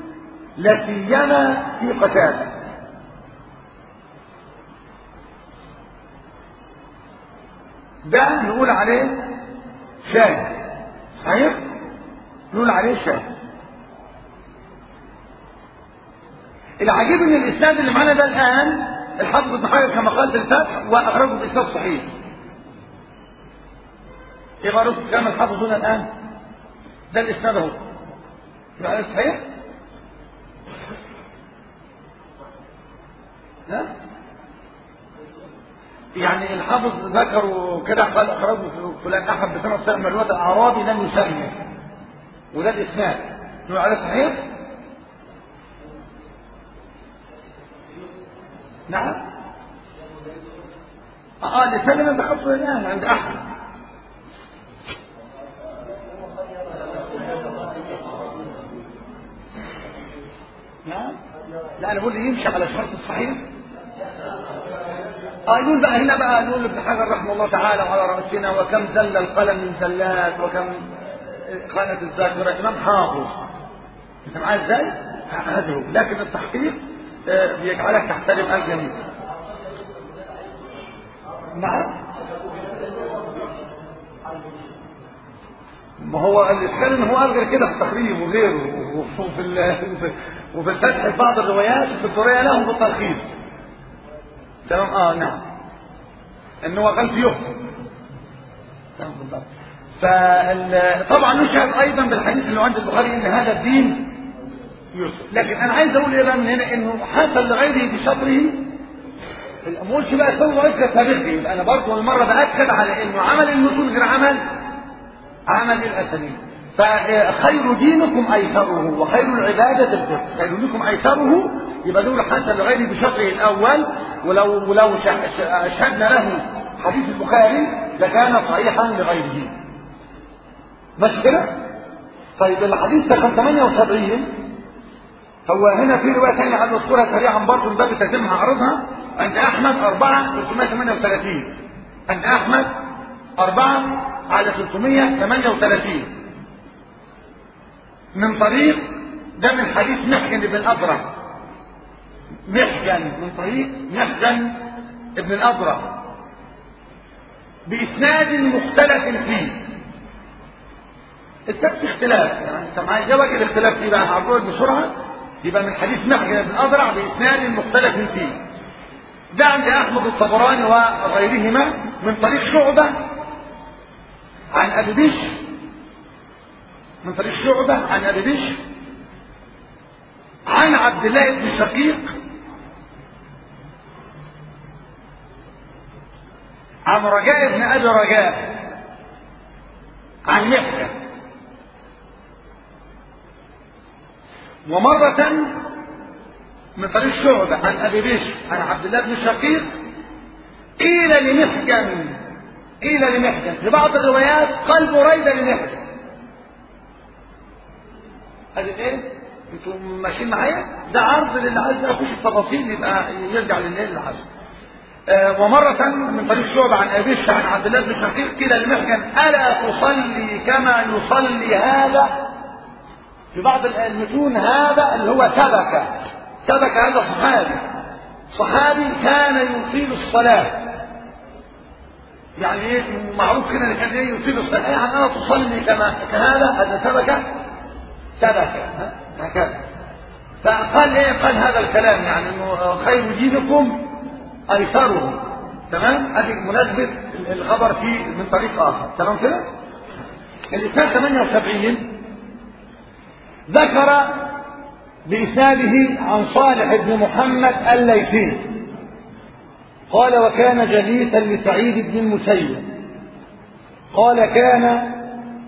لسيما في قتاده. ده نقول عليه شاهد. صحيح. نقول عليه شاهد. العجيب ان الاسناد اللي معانا ده الان الحافظ ابن حجر كما قال في الفتح واخرجه باسناد صحيح. ايه رايك في كلام الحافظ هنا الان؟ ده الاسناد اهو. يبقى صحيح؟ لا؟ يعني الحافظ ذكروا كده قال اخرجه فلان احد بسنه صحيح من روايه الاعرابي لم يسمي، وده الاسناد. نقول عليه صحيح؟ نعم. اه الاسناد اللي ذكرته الان عند احمد. نعم. لا انا بقول لي يمشي على شرط الصحيح. اه يقول بقى هنا بقى نقول ابن حجر رحمه الله تعالى على راسنا وكم زل القلم من زلات وكم خانت الذاكره. امام حافظ. انت معايا ازاي؟ هذا هو. لكن التحقيق بيجعلك تحترم الجميع. نعم. ما هو الاشكال ان هو قال غير كده في التقريب وغيره، وفي وفي الفتح في بعض الروايات في الدوريه لهم بالتلخيص. تمام. اه نعم. ان هو قال في يخطئ. تمام بالضبط. فطبعا نشهد ايضا بالحديث اللي عند البخاري ان هذا الدين يسر. لكن انا عايز اقول ايه بقى من هنا؟ انه حصل لغيره بشطره. ما اقولش بقى سوى وجه سابقه. انا برضه المره باكد على انه عمل المتون غير عمل عمل الاسانيد. فخير دينكم ايسره وخير العباده الفقه. خير دينكم ايسره يبقى دول حسن لغيره بشطره الاول. ولو ولو اشهدنا له حديث البخاري لكان صحيحا لغيره. مش كده؟ طيب الحديث رقم ثمانية وسبعين هو هنا في روايه ثانيه عن الصوره سريعا برضه من باب تتمها عرضها. عند احمد أربعة ثلاثمائة وثمانية وثلاثين. عند احمد أربعة على ثلاثمائة وثمانية وثلاثين من طريق ده من حديث محجن بن الأبرق. محجن من طريق محجن بن الأبرق بإسناد مختلف فيه. السبت اختلاف، يعني انت معايا ده وجه الاختلاف فيه بقى هعبره بسرعة. يبقى من حديث محجن بن أذرع بإسناد مختلف فيه. ده عند أحمد الطبراني وغيرهما من طريق شعبة عن أبي بشر، من طريق شعبة عن أبي بشر عن عبد الله بن شقيق عن رجاء بن أبي رجاء عن محجن. ومرة من طريق شعبة عن أبي بشر عن عبد الله بن شقيق قيل لمحجن، قيل لمحجن في بعض الروايات قال بريدة لمحجن. هذه ايه؟ انتم ماشيين معايا؟ ده عرض للي عايز ياخد التفاصيل يبقى يرجع للنيل العشر. آه ومرة من طريق شعبة عن أبي بشر عن عبد الله بن شقيق قيل لمحجن ألا تصلي كما يصلي هذا؟ في بعض المتون هذا اللي هو سبك، سبك هذا صحابي، صحابي كان يطيل الصلاة. يعني ايه معروف كده ان كان ايه يطيل الصلاة، يعني انا تصلي كما كهذا، هذا سبك سبك هكذا. فقال ايه؟ قال هذا الكلام يعني انه خير دينكم ايسره. تمام؟ هذه مناسبة الخبر فيه من طريق اخر. تمام كده؟ الإسناد ثمانية وسبعين ذكر بإسناده عن صالح بن محمد الليثي قال وكان جليسا لسعيد بن المسيب قال كان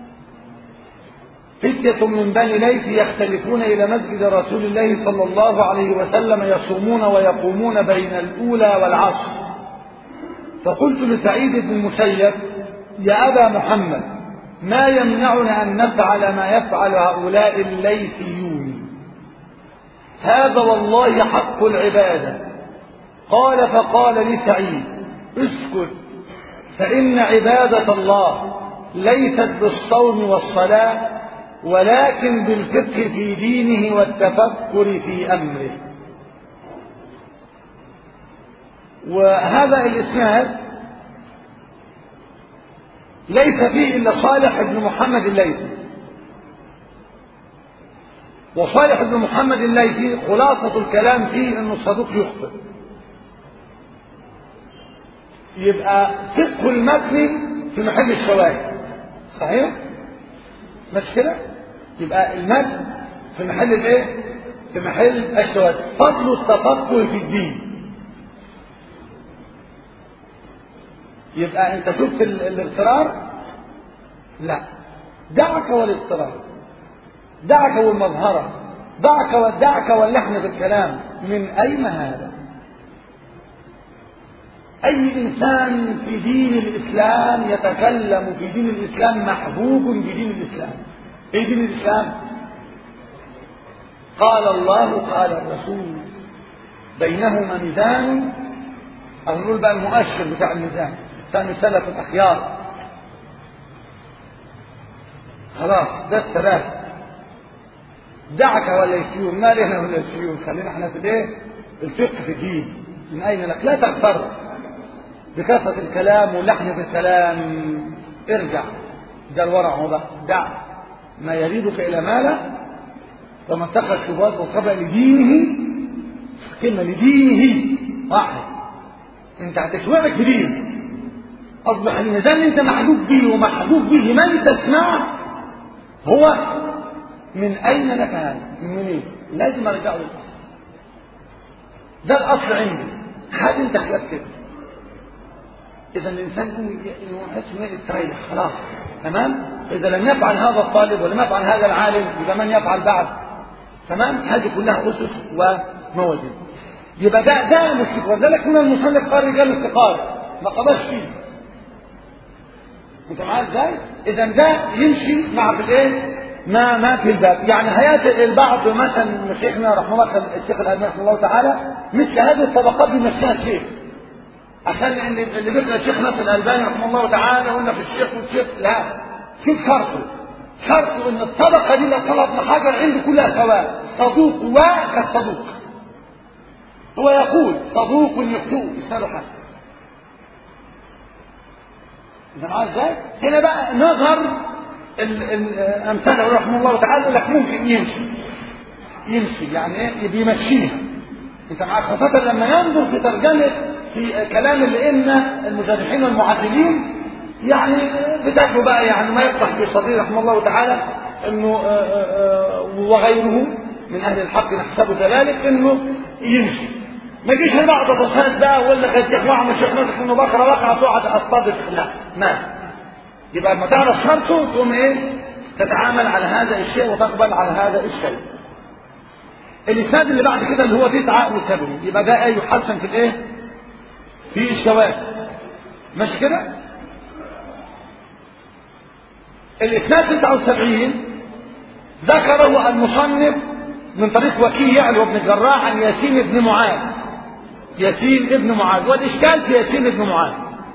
فتية من بني ليث يختلفون إلى مسجد رسول الله صلى الله عليه وسلم يصومون ويقومون بين الأولى والعصر. فقلت لسعيد بن المسيب يا أبا محمد ما يمنعنا أن نفعل ما يفعل هؤلاء الليثيون؟ هذا والله حق العبادة. قال فقال لي سعيد اسكت فإن عبادة الله ليست بالصوم والصلاة ولكن بالفقه في دينه والتفكر في أمره. وهذا الإسناد ليس فيه إلا صالح بن محمد الليثي. وصالح بن محمد الليثي خلاصة الكلام فيه أنه الصدوق يخطئ. يبقى فقه المتن في محل الشواهد. صحيح؟ مش كده؟ يبقى المتن في محل الايه؟ في محل الشواهد. فضل التفقه في الدين. يبقى انت شفت الاغترار؟ لا، دعك والاغترار، دعك والمظهرة، دعك والدعك واللحن في الكلام. من أين هذا؟ أي إنسان في دين الإسلام يتكلم في دين الإسلام محبوب بدين الإسلام. إيه دين الإسلام؟ قال الله قال الرسول بينهما ميزان، أو نقول بقى المؤشر بتاع الميزان ثاني سلف الأخيار. خلاص ده الثبات. دعك ولا يسيون، ما لنا ولا يسيون، خلينا احنا في الايه؟ الفقه في الدين. من أين لك؟ لا تغتر بكثرة الكلام ولحن في الكلام. ارجع، ده الورع هو بقى. دع ما يريدك إلى ما لا، فمن اتخذ الشبهات وصبع لدينه، كلمة لدينه واحد، انت هتشوعك في دين. أصبح الميزان اللي انت محبوب به ومحبوب به من تسمعه هو من أين لك هذا؟ من منين؟ لازم أرجعه للأصل. ده الأصل عندي. هذا انت خلاف كده. إذا الإنسان إنه يحس إنه يستريح خلاص. تمام؟ إذا لم يفعل هذا الطالب ولم يفعل هذا العالم يبقى من يفعل بعد؟ تمام؟ هذه كلها أسس وموازين. يبقى ده ده الاستقرار. ذلك من المصنف قال رجال الاستقرار ما قضاش فيه. أنت معايا إزاي؟ إذا ده يمشي مع في الإيه؟ ما ما في الباب. يعني هيات البعض مثلا شيخنا رحمه الله الشيخ الألباني رحمه الله تعالى مثل هذه الطبقات بيمشيها الشيخ. عشان ان اللي بيقرا الشيخ ناصر الألباني رحمه الله تعالى قلنا في الشيخ والشيخ، لا، شوف شرطه. شرطه ان الطبقه دي اللي صلاه ابن حجر عنده كلها سواء، صدوق وكالصدوق. هو يقول صدوق يخطئ اسناده حسن. انت معايا ازاي؟ هنا بقى نظر الامثله رحمه الله تعالى يقول لك ممكن يمشي يمشي يعني ايه بيمشيها. انت معاك خاصه لما ينظر في ترجمه في كلام الائمه المجرحين والمعدلين يعني بتاعته بقى يعني ما يفتح في صدير رحمه الله تعالى انه وغيره من اهل الحق نحسبه كذلك انه يمشي. ما يجيش بعض تصاد بقى ولا كان الشيخ وعم الشيخ ناصر انه بكره وقع تقعد اصطاد لا ما يبقى لما تعرف شرطه تقوم ايه تتعامل على هذا الشيء وتقبل على هذا الشيء. الاسناد اللي بعد كده اللي هو تسعة وسبعين يبقى ده ايه يحسن في الايه في الشواذ ماشي كده. الاسناد تسعة وسبعين ذكره المصنف من طريق وكيع وابن الجراح عن ياسين بن معاذ ياسين ابن معاذ والاشكال في ياسين ابن معاذ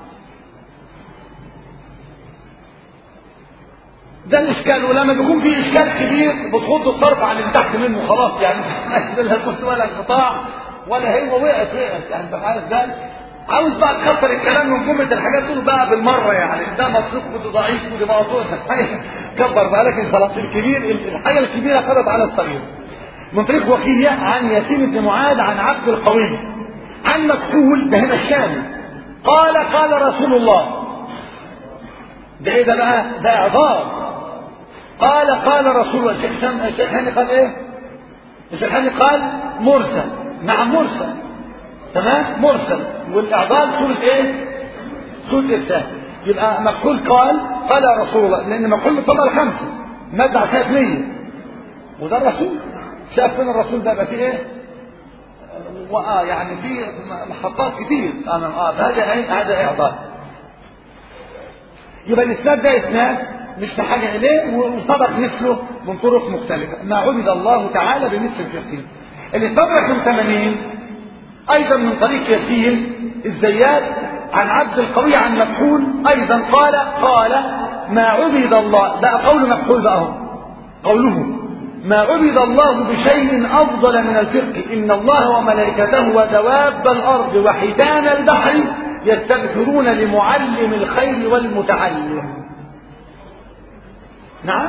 ده الاشكال. ولما بيكون في اشكال كبير بتخض الطرف عن اللي تحت منه خلاص يعني لا كنت ولا انقطاع ولا هي وقعت وقعت يعني انت عارف ازاي. عاوز بقى تخطر الكلام من جمله الحاجات دول بقى بالمره يعني ده مطلوب وده ضعيف وده موضوع كبر بقى لكن خلاص الكبير الحاجه الكبيره قضت على الصغير. من طريق وكيع عن ياسين بن معاذ عن عبد القوي عن مكحول ده هنا الشامي قال قال رسول الله ده ايه ده بقى ده اعذار قال قال رسول الله. الشيخ الشيخ هاني قال ايه الشيخ هاني قال مرسل نعم مرسل تمام مرسل والاعذار سوره ايه سوره ارسال. يبقى مكحول قال قال رسول الله لان مكحول بالطبقه الخمسه مادة سنه مية وده الرسول شاف فين الرسول ده بقى فيه ايه واه يعني في محطات كتير امام اه هذا ايه هذا اعذار. يبقى الاسناد ده اسناد مش بحاجه اليه وسبق مثله من طرق مختلفه ما عبد الله تعالى بمثل الفقه. الاسناد رقم ثمانين ايضا من طريق ياسين الزيات عن عبد القوي عن مكحول ايضا قال قال ما عبد الله بقى قول مكحول بقى هو قوله ما عبد الله بشيء افضل من الفقه ان الله وملائكته ودواب الارض وحيتان البحر يستغفرون لمعلم الخير والمتعلم. نعم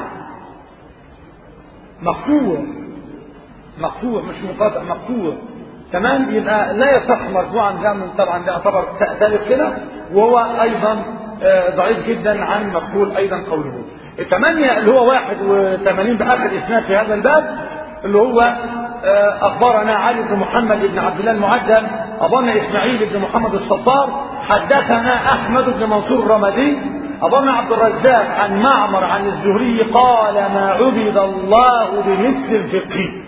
مقطوع مقطوع مش مقاطع مقطوع تمام. يبقى لا يصح مرفوعا ده من طبعا ده يعتبر ثالث كده وهو ايضا ضعيف جدا عن مقبول ايضا قوله. الثمانية اللي هو واحد وثمانين باخر اسناد في هذا الباب اللي هو اخبرنا علي بن محمد بن عبد الله المعدل اخبرنا اسماعيل بن محمد الصفار حدثنا احمد بن منصور الرمادي اخبرنا عبد الرزاق عن معمر عن الزهري قال ما عبد الله بمثل الفقه.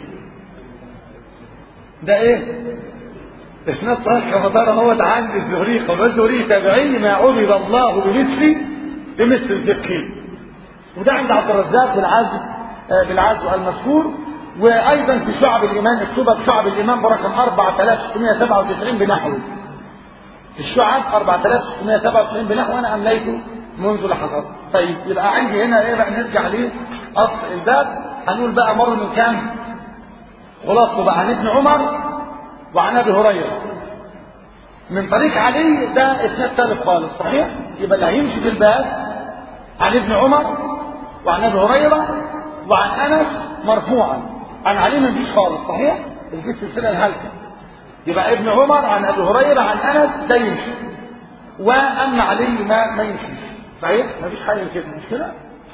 ده ايه اسناد صحيح كما ترى هو عن الزهري قال الزهري تابعي ما عبد الله بمثل بمثل الفقه. وده عند عبد الرزاق بالعزو بالعزو المذكور. وايضا في شعب الايمان اكتبها في شعب الايمان برقم أربعة آلاف وستمائة وسبعة وتسعين بنحوه في الشعب أربعة آلاف وستمائة وسبعة وتسعين بنحو انا امليته منذ لحظات. طيب يبقى عندي هنا ايه بقى نرجع ليه اصل الباب هنقول بقى مر من كام خلاصه بقى عن ابن عمر وعن ابي هريره من طريق علي ده اسناد ثالث خالص صحيح. يبقى اللي هيمشي في الباب عن ابن عمر وعن ابي هريره وعن انس مرفوعا عن علي ما فيش خالص صحيح دي السلسله الهالكه. يبقى ابن عمر عن ابي هريره عن انس ده يمشي واما علي ما ما يمشيش صحيح ما فيش حاجه كده مش كده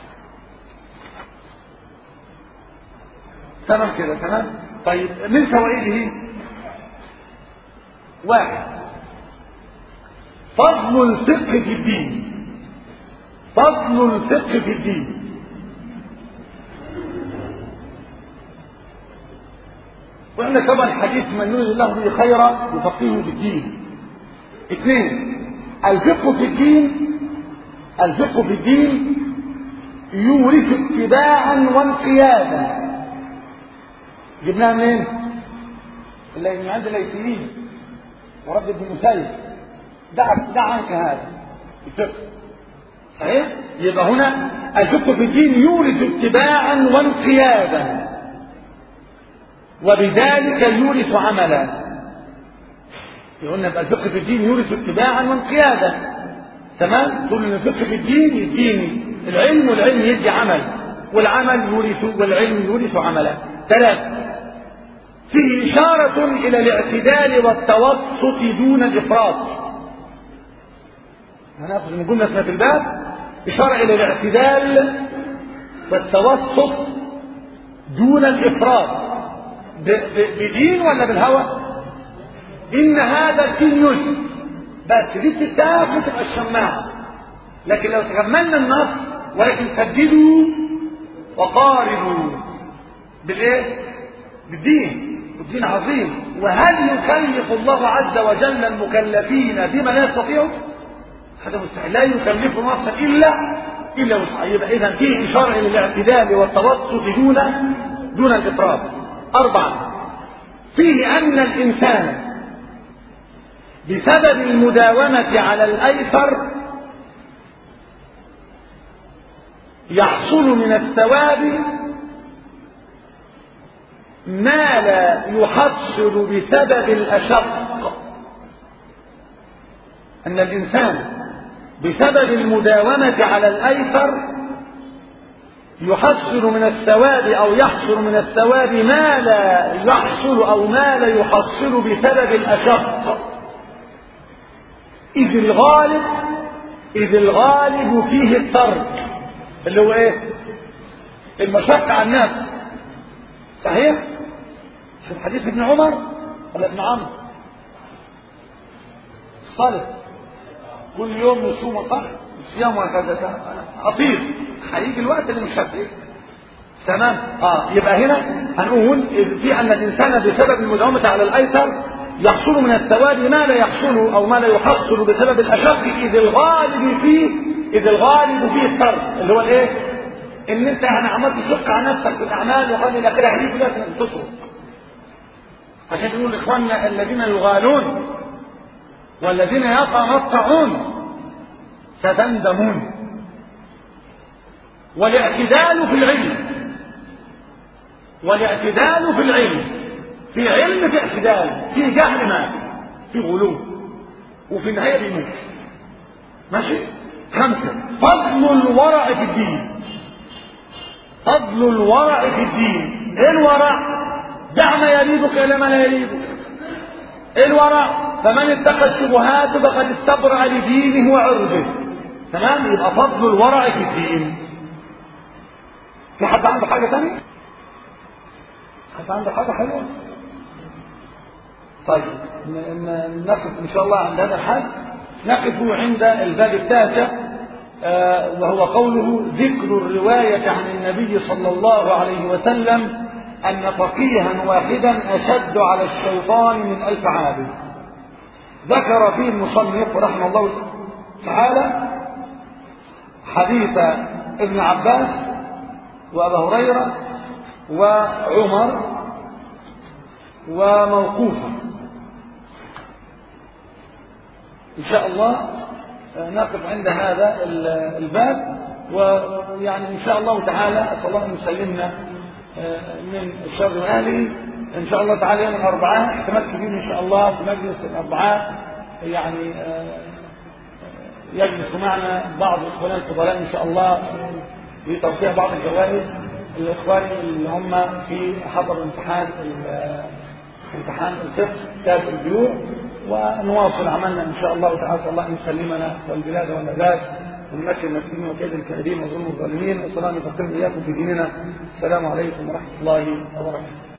تمام كده تمام. طيب من فوائده واحد فضل الفقه في الدين فضل الفقه في الدين واحنا طبعا حديث من يريد الله به خيرا يفقهه في الدين. اثنين الفقه في الدين الفقه في الدين يورث اتباعا وانقيادا. جبناها منين؟ اللي من عند الليثيين ورد بن مسيب دع دع عنك هذا الفقه صحيح. يبقى هنا الفقه في الدين يورث اتباعا وانقيادا وبذلك يورث عملا. قلنا يبقى الفقه في الدين يورث اتباعا وانقيادا تمام؟ تقول ان الفقه في الدين يديني العلم، والعلم يدي عمل، والعمل يورث، والعلم يورث عملا. ثلاثة، فيه إشارة إلى الاعتدال والتوسط دون الإفراط. هنأخذ من جملة في الباب إشارة إلى الاعتدال والتوسط دون الإفراط. بدين ولا بالهوى؟ إن هذا الدين يسر، بس دي تتاخد تبقى الشماعة. لكن لو تكملنا النص ولكن سددوا وقاربوا بالايه؟ بالدين. والدين عظيم. وهل يكلف الله عز وجل المكلفين بما لا يستطيعوا؟ هذا مستحيل. لا يكلف نفسا الا الا وسعها. يبقى اذا فيه اشاره الى الاعتدال والتوسط دون دون الافراط. اربعه، فيه ان الانسان بسبب المداومه على الايسر يحصل من الثواب ما لا يحصل بسبب الأشق. أن الإنسان بسبب المداومة على الأيسر يحصل من الثواب أو يحصل من الثواب ما لا يحصل أو ما لا يحصل بسبب الأشق. إذ الغالب إذ الغالب فيه الترك، اللي هو ايه؟ المشقة على الناس. صحيح؟ في حديث ابن عمر ولا ابن عمرو؟ الصالح كل يوم يصوم، صح؟ الصيام وهكذا. أطير هيجي الوقت اللي مش هتلاقيه. تمام؟ اه يبقى هنا هنقول في ان الانسان بسبب المداومة على الايسر يحصل من الثواب ما لا يحصل او ما لا يحصل بسبب الاشق، اذ الغالب فيه اذ الغالب فيه الترك، اللي هو الايه؟ ان انت يعني عملت تشق على نفسك في الاعمال وقال الى اخره، هيجي لك انك تترك. عشان تقول اخواننا الذين يغالون والذين يتنطعون ستندمون. والاعتدال في العلم والاعتدال في العلم في علم، في اعتدال، في جهل، ما في غلو، وفي النهايه بيموت. ماشي. خمسه، فضل الورع في الدين. فضل الورع في الدين. ايه الورع؟ دع ما يريبك الى ما لا يريبك. ايه الورع؟ فمن اتقى الشبهات فقد استبرأ لدينه وعرضه. تمام؟ يبقى فضل الورع في الدين. في حد عنده حاجه ثانيه؟ حد عنده حاجه حلوه؟ طيب نقف ان شاء الله عند هذا الحد. نقف عند الباب التاسع، آه وهو قوله ذكر الرواية عن النبي صلى الله عليه وسلم أن فقيها واحدا أشد على الشيطان من ألف عابد. ذكر فيه المصنف رحمه الله تعالى حديث ابن عباس وأبا هريرة وعمر وموقوفا. إن شاء الله نقف عند هذا الباب، ويعني إن شاء الله تعالى أسأل الله أن يسلمنا من الشر أهله. إن شاء الله تعالى يوم الأربعاء احتمال كبير إن شاء الله في مجلس الأربعاء يعني يجلس معنا بعض الإخوان الفضلاء إن شاء الله لتوسيع بعض الجوائز الإخوان اللي هم في حضر امتحان امتحان الفقه كتاب البيوع، ونواصل عملنا ان شاء الله تعالى. الله ان يسلمنا والبلاد والعباد ونمكن المسلمين وكيد الكائدين وظلم الظالمين، وصلى الله وسلم اياكم في ديننا. السلام عليكم ورحمه الله وبركاته.